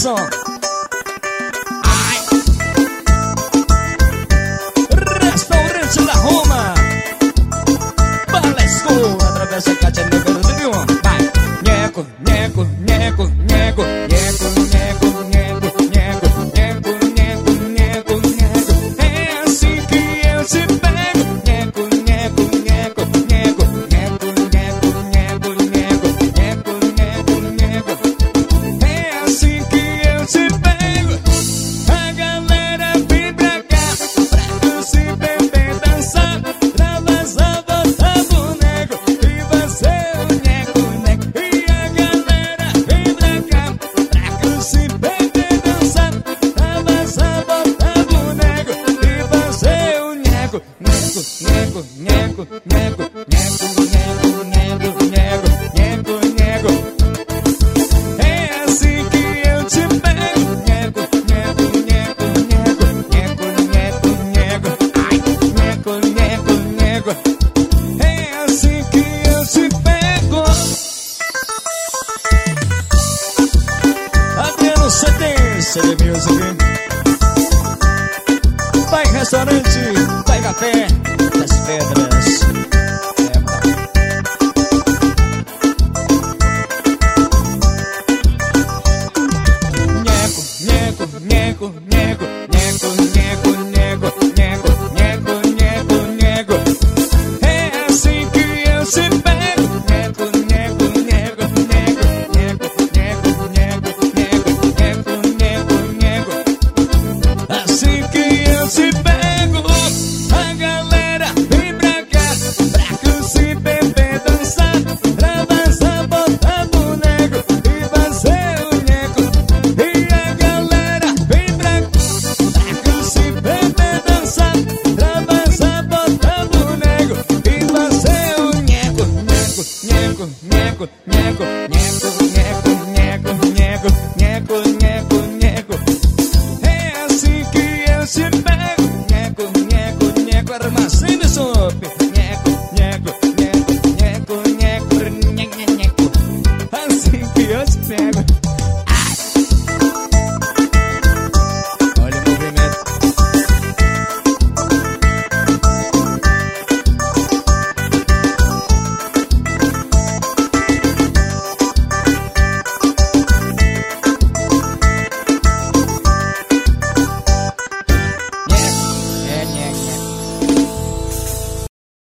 som. Restaurante da Roma, Balesco, através da caixa número 1. Vai, nheco, nheco, nheco, nheco, nheco, nheco, nheco, nheco, nheco, nheco, nheco, nheco. É assim que eu te pego. Nheco, nheco, nheco, nheco, nheco, nheco, nheco, nheco, nheco, nheco, nheco. É assim que eu te pego. A galera vem pra cá pra se beber, dançar, pra vazar, botar boneco e você o nheco, nheco. E a galera vem pra cá pra se beber, dançar, pra vazar, botar boneco e você o nheco, nheco, nheco, nheco, nheco, nheco, nheco, nheco, nheco, nheco, nheco. É assim que eu te pego. Nheco, nheco, nheco, nheco, nheco, nheco, nheco. Ai, nheco, nheco, nheco.